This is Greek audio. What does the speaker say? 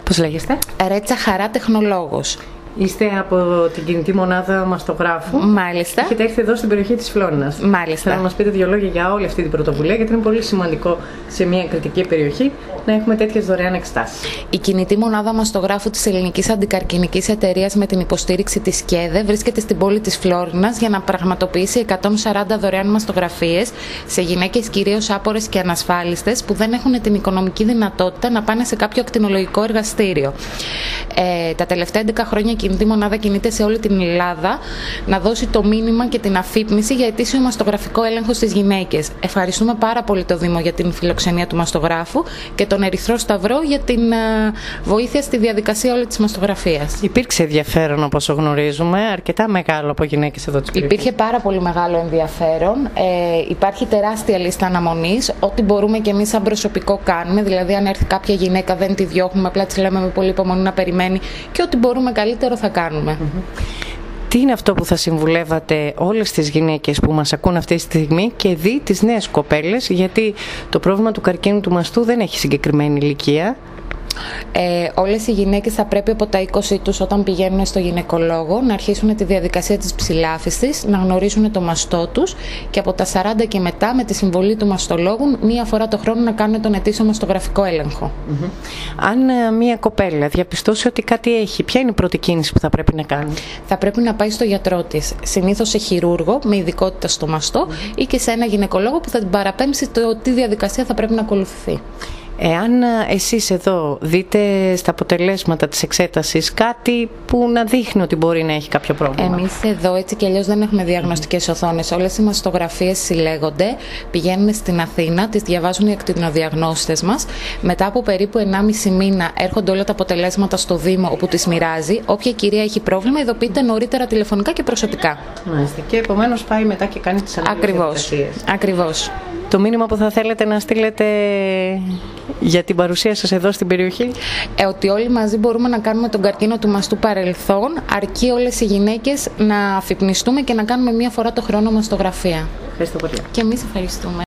Πώς λέγεστε? Ρέτσα Χαρά, τεχνολόγος. Είστε από την κινητή μονάδα μαστογράφου. Μάλιστα. Έχετε έρθει εδώ στην περιοχή της Φλόρινας. Μάλιστα. Θέλω να μας πείτε δύο λόγια για όλη αυτή την πρωτοβουλία, γιατί είναι πολύ σημαντικό σε μια κριτική περιοχή να έχουμε τέτοιες δωρεάν εξετάσεις. Η κινητή μονάδα μαστογράφου της Ελληνικής Αντικαρκινικής Εταιρείας με την υποστήριξη της ΚΕΔΕ βρίσκεται στην πόλη της Φλόρινας για να πραγματοποιήσει 140 δωρεάν μαστογραφίες σε γυναίκες κυρίως άπορες και ανασφάλιστες που δεν έχουν την οικονομική δυνατότητα να πάνε σε κάποιο ακτινολογικό εργαστήριο. Τα τελευταία 11 χρόνια η κινητή μονάδα κινείται σε όλη την Ελλάδα να δώσει το μήνυμα και την αφύπνιση για ετήσιο μαστογραφικό έλεγχο στις γυναίκες. Ευχαριστούμε πάρα πολύ το Δήμο για την φιλοξενία του μαστογράφου και τον Ερυθρό Σταυρό για την βοήθεια στη διαδικασία όλη της μαστογραφίας. Υπήρξε ενδιαφέρον, όπως γνωρίζουμε, αρκετά μεγάλο από γυναίκες εδώ της περιοχής. Υπήρχε πάρα πολύ μεγάλο ενδιαφέρον. Υπάρχει τεράστια λίστα αναμονής. Ό,τι μπορούμε και εμείς σαν προσωπικό κάνουμε. Δηλαδή, αν έρθει κάποια γυναίκα, δεν τη διώχνουμε, απλά της λέμε με πολύ υπομονή να περιμένει και ό,τι μπορούμε καλύτερο θα κάνουμε. Τι είναι αυτό που θα συμβουλεύατε όλες τις γυναίκες που μας ακούν αυτή τη στιγμή και δει τις νέες κοπέλες, γιατί το πρόβλημα του καρκίνου του μαστού δεν έχει συγκεκριμένη ηλικία? Όλες οι γυναίκες θα πρέπει από τα 20 τους, όταν πηγαίνουν στο γυναικολόγο, να αρχίσουν τη διαδικασία της ψηλάφιστης, να γνωρίσουν το μαστό τους και από τα 40 και μετά, με τη συμβολή του μαστολόγου, μία φορά το χρόνο να κάνουν τον ετήσιο μαστογραφικό έλεγχο. Αν μία κοπέλα διαπιστώσει ότι κάτι έχει, ποια είναι η πρώτη κίνηση που θα πρέπει να κάνει? Θα πρέπει να πάει στο γιατρό της, συνήθως σε χειρούργο με ειδικότητα στο μαστό ή και σε ένα γυναικολόγο που θα την παραπέμψει τι διαδικασία θα πρέπει να ακολουθηθεί. Εάν εσείς εδώ δείτε στα αποτελέσματα της εξέτασης κάτι που να δείχνει ότι μπορεί να έχει κάποιο πρόβλημα. Εμείς εδώ έτσι κι αλλιώς δεν έχουμε διαγνωστικές οθόνες. Όλες οι μαστογραφίες συλλέγονται, πηγαίνουν στην Αθήνα, τις διαβάζουν οι ακτινοδιαγνώστες μας. Μετά από περίπου 1,5 μήνα έρχονται όλα τα αποτελέσματα στο Δήμο όπου τις μοιράζει. Όποια κυρία έχει πρόβλημα ειδοποιείται νωρίτερα τηλεφωνικά και προσωπικά. Μάλιστα. Και επομένως πάει μετά και κάνει τις αναγκαίες διαδικασίες. Ακριβώς. Το μήνυμα που θα θέλετε να στείλετε για την παρουσία σας εδώ στην περιοχή? Ότι όλοι μαζί μπορούμε να κάνουμε τον καρκίνο του μαστού παρελθόν, αρκεί όλες οι γυναίκες να αφυπνιστούμε και να κάνουμε μία φορά το χρόνο μαστογραφία. Ευχαριστώ πολύ. Και εμείς ευχαριστούμε.